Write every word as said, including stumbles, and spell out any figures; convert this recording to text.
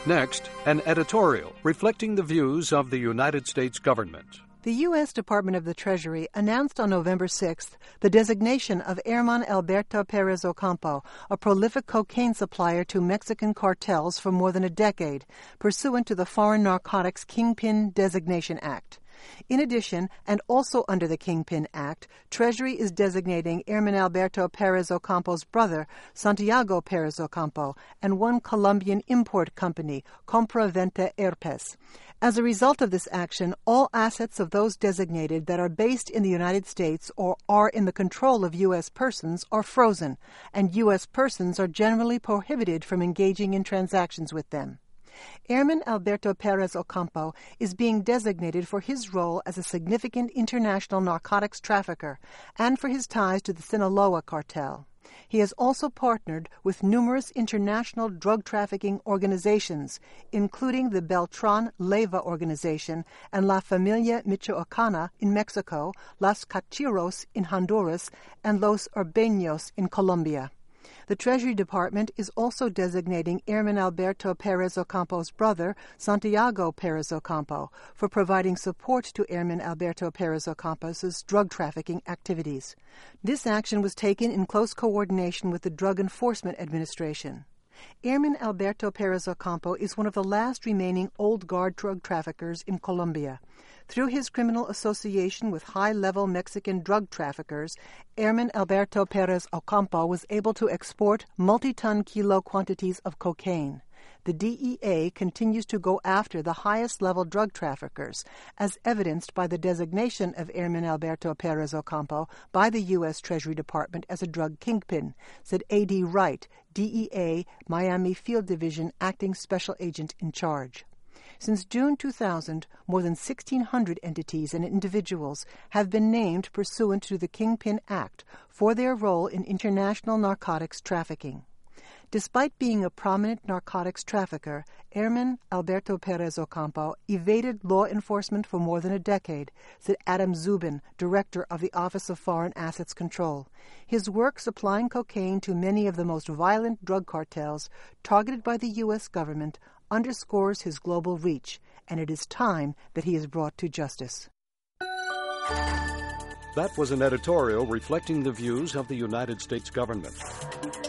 Next, an editorial reflecting the views of the United States government. The U S Department of the Treasury announced on November sixth the designation of Herman Alberto Perez Ocampo, a prolific cocaine supplier to Mexican cartels for more than a decade, pursuant to the Foreign Narcotics Kingpin Designation Act. In addition, and also under the Kingpin Act, Treasury is designating Herman Alberto Perez Ocampo's brother, Santiago Perez Ocampo, and one Colombian import company, Compra-Venta Herpes. As a result of this action, all assets of those designated that are based in the United States or are in the control of U S persons are frozen, and U S persons are generally prohibited from engaging in transactions with them. Herman Alberto Perez Ocampo is being designated for his role as a significant international narcotics trafficker and for his ties to the Sinaloa cartel. He has also partnered with numerous international drug trafficking organizations, including the Beltran Leyva organization and La Familia Michoacana in Mexico, Las Cachiros in Honduras, and Los Urbeños in Colombia. The Treasury Department is also designating Herman Alberto Perez Ocampo's brother, Santiago Perez Ocampo, for providing support to Herman Alberto Perez Ocampo's drug trafficking activities. This action was taken in close coordination with the Drug Enforcement Administration. Herman Alberto Perez Ocampo is one of the last remaining old guard drug traffickers in Colombia. Through his criminal association with high-level Mexican drug traffickers, Herman Alberto Perez Ocampo was able to export multi-ton kilo quantities of cocaine. The D E A continues to go after the highest-level drug traffickers, as evidenced by the designation of Herman Alberto Perez Ocampo by the U S Treasury Department as a drug kingpin, said A D Wright, D E A Miami Field Division Acting Special Agent in charge. Since June two thousand, more than sixteen hundred entities and individuals have been named pursuant to the Kingpin Act for their role in international narcotics trafficking. Despite being a prominent narcotics trafficker, Herman Alberto Perez Ocampo evaded law enforcement for more than a decade, said Adam Zubin, director of the Office of Foreign Assets Control. His work supplying cocaine to many of the most violent drug cartels targeted by the U S government underscores his global reach, and it is time that he is brought to justice. That was an editorial reflecting the views of the United States government.